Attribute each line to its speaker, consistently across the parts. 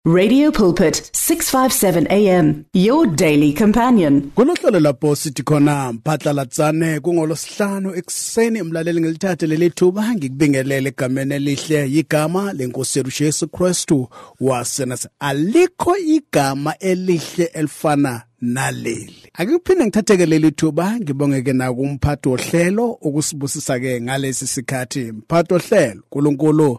Speaker 1: Radio Pulpit 657 AM, your daily companion.
Speaker 2: Kulohlelo lapho sithi khona mphatlalatsane kungolosihlanu ekseni emlaleli ngelithathe lelithuba ngikubingelele egameni elihle igama lenkosi yethu Jesu Kristu wasenase. Alikho igama elihle elifana naleli. Akuphinde ngithatheke leli thuba ngibongeke na kumphathi ohlelo ukusibusisa ke ngalesi sikhathi. Mphathi ohlelo uNkulunkulu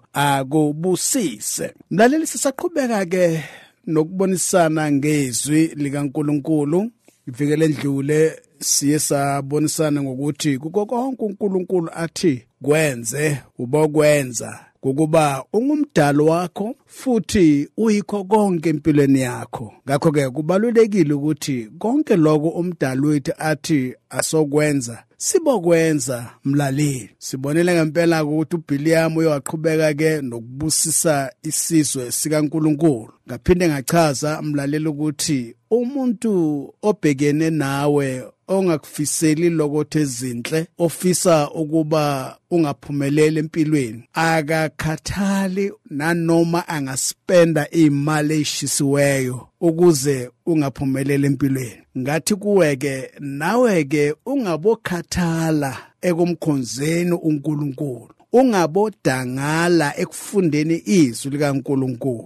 Speaker 2: akubusise. Mlaleli sisaqhubeka ke nokubonisana ngezwi likaNkulunkulu. Ivikele endlule siye sabonisana ngokuthi kuko konke uNkulunkulu athi kwenze ubokwenza kukuba ungumdalo wakho futhi uyikho konke empilweni yakho. Ngakho ke kubalulekile ukuthi konke lokho umdalo wethu athi asokwenza sibokwenza mlaleli. Sibonele ngempela ukuthi uBiliam uyaqhubeka ke nokubusisa isizwe sikaNkulunkulu. Ngaphinde ngachaza mlaleli ukuthi umuntu obhekene nawe ongakufiseli lokho ezinhle ofisa ukuba ungaphumeleli empilweni akakhathali nanoma angaspenda imali eshisiweyo ukuze ungaphumeleli empilweni. Ngathi kuweke nawe ke ungabokhathala ekumkhonzeni uNkulunkulu, ungabodangala ekufundeni izwi likaNkulunkulu,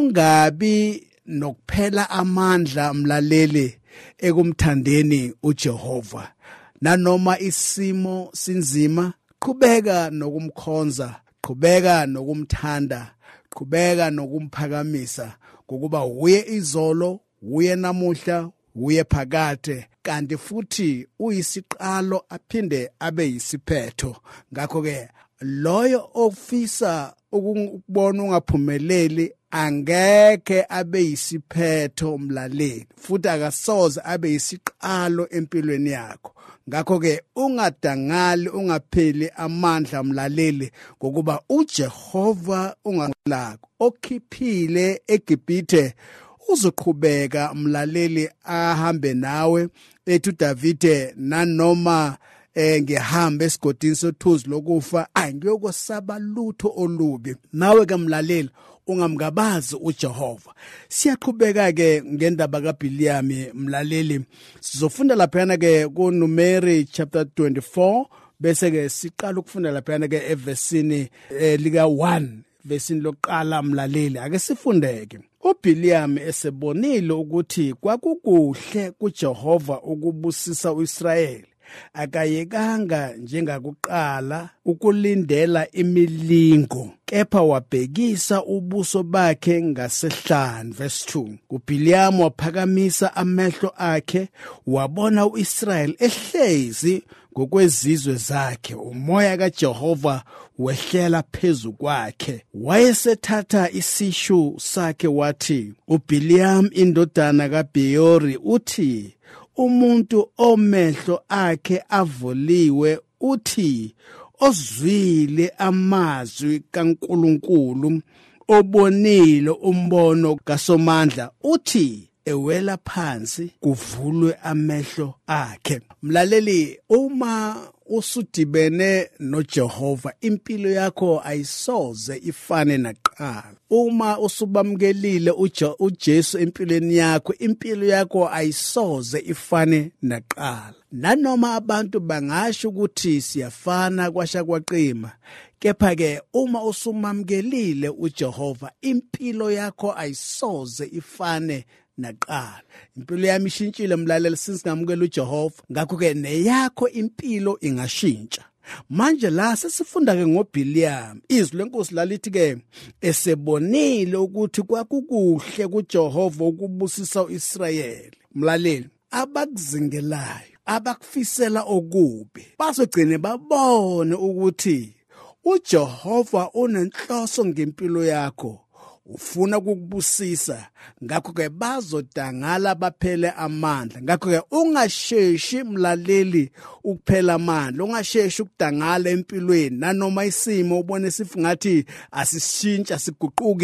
Speaker 2: ungabi nokuphela amandla mlaleli ekumthandeni uJehova. Nanoma isimo sinzima, qhubeka nokumkhonza, qhubeka nokumthanda, qhubeka nokumphakamisa ngokuba uye izolo, uye namuhla, uye phakade, kanti futhi uyisiqalo aphinde abe yisiphetho. Ngakho ke loyo ofisa ukubona ungaphumeleli angeke abe yisiphetho mlaleli, futhi akasoze abe yisiqalo empilweni yakho. Ngakho ke ungadangali, ungapheli amandla mlaleli ngokuba uJehova ungalako okhiphile eGibhithe uzoqhubeka mlaleli ahambe nawe. Ethu Davide nanoma ngihamba esigodini sothuzi lokufa angiyokosaba lutho olubi. Nawe ke mlaleli ungamgabazi uJehova. Siyaqhubeka ke ngendaba kaBiliam mlaleli. Sizofunda lapha ke kuNumeri chapter 24 bese ke siqala ukufunda lapha ke evesini lika 1 vesini lokuqala mlaleli. Ake sifundeke. uBiliam esebonile ukuthi kwakukuhle kuJehova ukubusisa uIsrayeli, akayekanga njengakuqala ukulindela imilingo, kepha wabhekisa ubuso bakhe ngasehlanu. Verse 2. uBiliam waphakamisa amehlo akhe wabona uIsrayeli ehlezi ngokwezizwe zakhe. Umoya kaJehova wehlela phezu kwakhe. Wayesethatha isishu sakhe wathi, uBiliam indodana kaBeyori uthi, umuntu omehlo akhe avuliwe, uthi ozwile amazwi kaNkulunkulu, obonile umbono kaSomandla, uthi ewela phansi kuvulwe amehlo akhe. Mlaleli, uma usudibene noJehova impilo yakho ayisoze ifane naqala. Uma usubamkelile uJesu empilweni yakho, impilo yakho ayisoze ifane naqala. Nanoma abantu bangasho ukuthi siyafana kwasha kwaqima, kepha ke uma usumamkelile uJehova impilo yakho ayisoze ifane naqala. Impilo yami ishintshile mlaleli singamukela uJehova, ngakho ke neyakho impilo ingashintsha. Manje la sesifunda ke ngoBiliam. Izwi lenkosi lalithi ke esebonile ukuthi kwakukuhle kuJehova ukubusisa uIsrayeli. Mlaleli, abakuzingelayo, abakufisela okubi, bazogcina babone ukuthi uJehova unenhloso ngempilo yakho, ufuna ukukubusisa. Ngakho ke bazodangala baphele amandla. Ngakho ke ungasheshi mlaleli ukuphela amandla, ungasheshi ukudangala empilweni. Nanoma isimo ubone sifungathi asishintsha siguquki,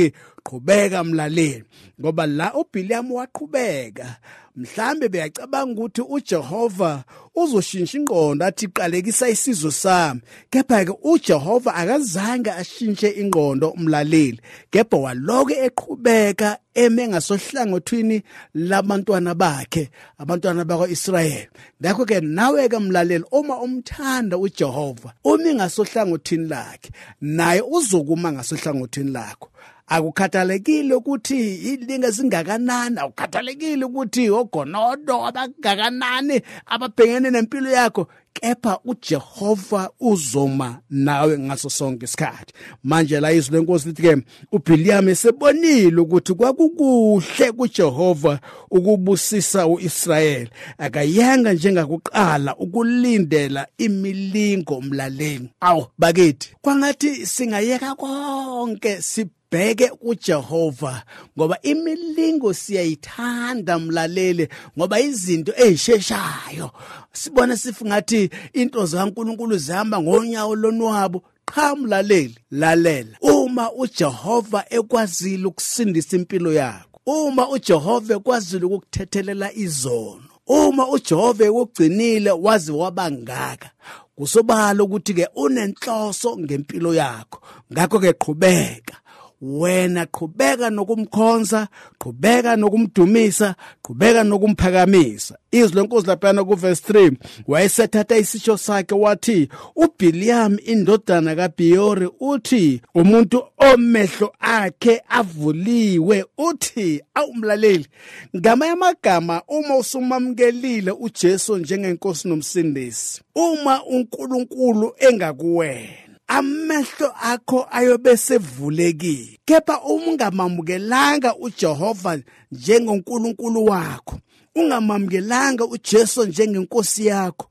Speaker 2: qhubeka mlaleli, ngoba la uBiliam waqhubeka. Mhlambe beyacabanga ukuthi uJehova uzoshintsha ingqondo athi qalekisa isizwe sami, kepha ke uJehova akazange ashintshe ingqondo umlaleli, kepha waloke eqhubeka eme ngasohlangothini labantwana bakhe, abantwana bakwaIsrayeli. Ngakho ke nawe ke mlaleli, uma umthanda uJehova, umi ngasohlangothini lakhe, naye uzokuma ngasohlangothini lakho. Akukhathalekile ukuthi ilinga zingakanani, akukhathalekile ukuthi ogonodo abangakanani ababhekene nempilo yakho, kepha uJehova uzoma nawe ngaso sonke isikhathi. Manje la izwi lenkosi lithi ke uBiliam esebonile ukuthi kwakukuhle kuJehova ukubusisa uIsrayeli, akayanga njengakuqala ukulindela imilingo umlaleli. Awu bakithi, kwangathi singayeka konke bheke kuJehova, ngoba imilingo siyayithanda mlaleli, ngoba izinto ezisheshayo sibona sifungathi into zaNkulunkulu zihamba ngonyawo lonwabo. Cha mlaleli, lalela, uma uJehova ekwazile ukusindisa impilo yakho, uma uJehova ekwazile ukukuthethelela izono, uma uJehova ekugcinile wazi wabangaka, kusobala ukuthi ke unenhloso ngempilo yakho. Ngakho ke qhubeka, wena qhubeka nokumkhonza, qhubeka nokumdumisa, qhubeka nokumphakamisa. Izwi lenkosi laphana kuverse 3, wayesethatha isisho sakhe wathi, uBiliam indodana kaBeyori uthi, umuntu omehlo akhe avuliwe, uthi, awumlaleli, ngamanye amagama, uma usumamkelile uJesu njengenkosi nomsindisi, uma uNkulunkulu engakuwena, amehlo akho ayobe sevulekile. Kepha ungamamkelanga uJehova njengoNkulunkulu wakho, ungamamkelanga uJesu njengenkosi yakho,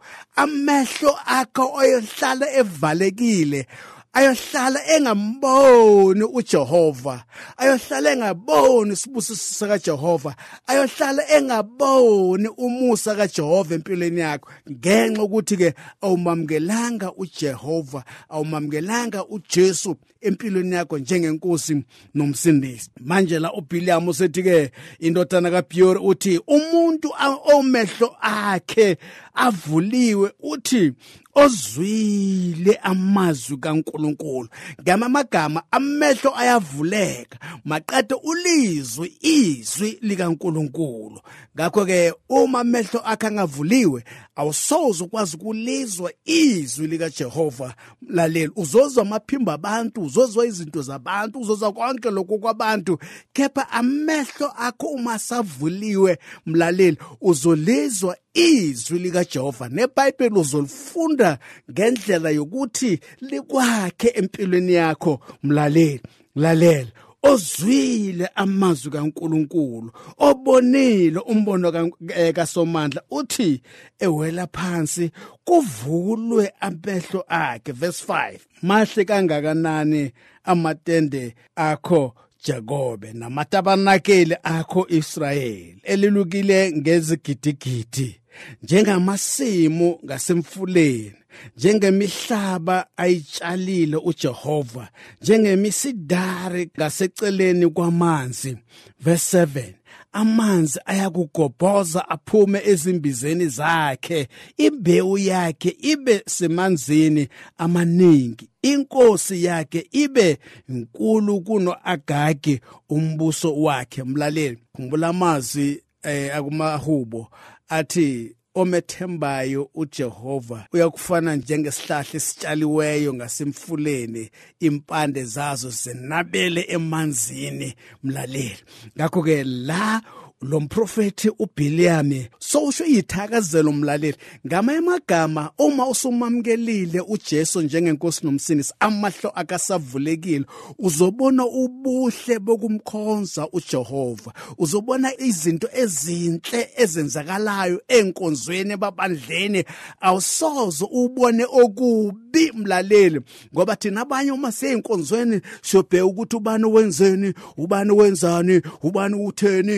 Speaker 2: amehlo akho ayohlala evalekile, ayohlala engamboni uJehova, ayohlala engaboni isibusiso sikaJehova, ayohlala engaboni umusa kaJehova empilweni yakho, ngenxa ukuthi ke awumamkelanga uJehova, awumamkelanga uJesu empilweni yakho njengenkosi nomsindisi. Manje la uBiliam usethi ke indodana kaBeyori uthi, umuntu omehlo akhe avuliwe, uthi ozwile amazwi kaNkulunkulu. Ngamagama, amehlo ayavuleka maqede ulizwi izwi likaNkulunkulu. Ngakho ke uma amehlo akhe angavuliwe, awusoze ukwazi ukulizwa izwi likaJehova. Lalela, uzozwa amaphimbo abantu, uzozwa izinto zabantu, uzozwa konke lokho kwabantu, kepha amehlo akho uma savuliwe mlaleli, uzolizwa izwi likaJehova. neBhayibheli uzolifunda ngendlela yokuthi likwakhe empilweni yakho mlaleli. Lalela, ozwile amazwi kaNkulunkulu, obonile umbono kaSomandla, uthi ewela phansi kuvulwe amehlo akhe. Verse 5, mahle kangakanani amatende akho Jakobe namatabanakele akho Israyeli, elilukile ngezigidigidi, njengamasimu ngasemfuleni, njengemihlaba ayitshalile uJehova, njengemisidari ngaseceleni kwamanzi. Verse 7, amanzi ayakugobhoza aphume ezimbizeni zakhe, imbewu yakhe ibe semanzini amaningi, inkosi yakhe ibe inkulu kuno-Agagi umbuso wakhe. Mlaleli, khumbula amazwi akumahubo athi, omethembayo uJehova uyakufana njengesihlahla esitshaliweyo ngasemfuleni, impande zazo zinabele emanzini. Mlaleli, ngakho ke la lo mprofethi uBiliam sowusho ithakazelo mlaleli. Ngamanye amagama, uma usumamkelile uJesu njengenkosi nomsindisi, amahlo akasavulekile, uzobona ubuhle bokumkhonza uJehova, uzobona izinto ezinhle ezenzakalayo enkonzweni babandleni, awusoze ubone okubi mlaleli, ngoba thina abanye uma seyinkonzweni siyobheka ukuthi ubani wenzeni, ubani wenzani, ubani utheni, ubani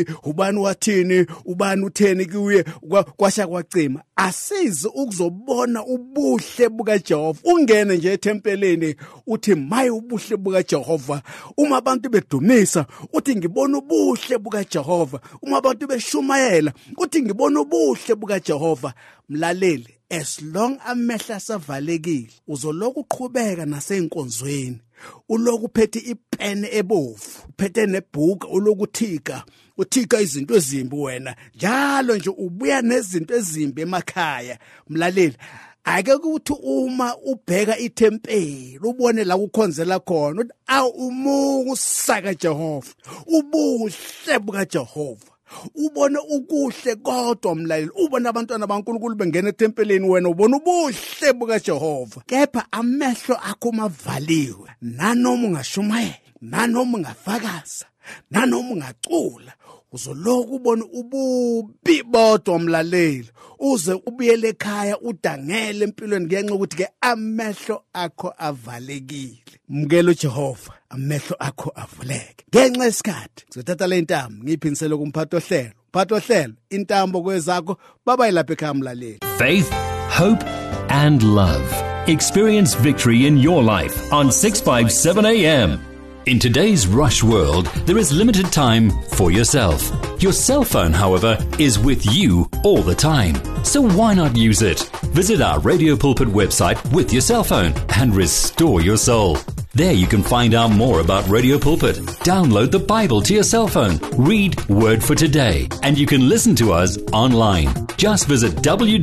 Speaker 2: ubani wathini, ubani utheni kuye, kwasha kwacima. Asizi ukuzobona ubuhle bukaJehova. Ungene nje ethempeleni uthi maye ubuhle bukaJehova. Uma abantu bedumisa uthi ngibona ubuhle bukaJehova. Uma abantu beshumayela uthi ngibona ubuhle bukaJehova. Mlaleli, as long amehla asavalekile uzoloku uqhubeka naseyinkonzweni. Uloku uphethe ipene ebovu, uphethe nebhuku uloku uthika izinto ezimbi wena. Njalo nje ubuya nezinto ezimbi emakhaya. Mlaleli, ake ukuthi uma ubheka ithempeli ubone la kukhonzela khona uthi awu umungu saka Jehova, ubuhle bukaJehova. Ubone ukuhle kodwa mlaleli, ubona abantwana baNkulunkulu bengena ethempelini, wena ubona ubuhle bukaJehova. Kepha amehlo akho mavaliwe, nanoma ungashumayela, nanoma ungafakaza, nanoma ungacula, uzoloku ubona ububi bodwa mlaleli, uze ubuyele ekhaya udangele empilweni ngenxa ukuthi ke amehlo akho avalekile. Mkelo Jehova, amehlo akho avuleke. Ngenxa yesikhathi ngizothatha le ntambo ngiyiphindisele kumphathi ohlelo. Mphathi ohlelo, intambo kwezakho babayilapha ekhaya mlaleli.
Speaker 3: Faith, hope and love. Experience victory in your life on 657 AM. In today's rush world, there is limited time for yourself. Your cell phone, however, is with you all the time. So why not use it? Visit our Radio Pulpit website with your cell phone and restore your soul. There you can find out more about Radio Pulpit. Download the Bible to your cell phone. Read Word for Today. And you can listen to us online. Just visit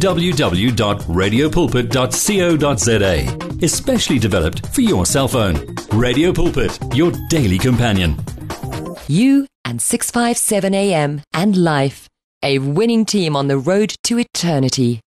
Speaker 3: www.radiopulpit.co.za. Especially developed for your cell phone. Radio Pulpit, your daily companion.
Speaker 4: You and 657 AM and life. A winning team on the road to eternity.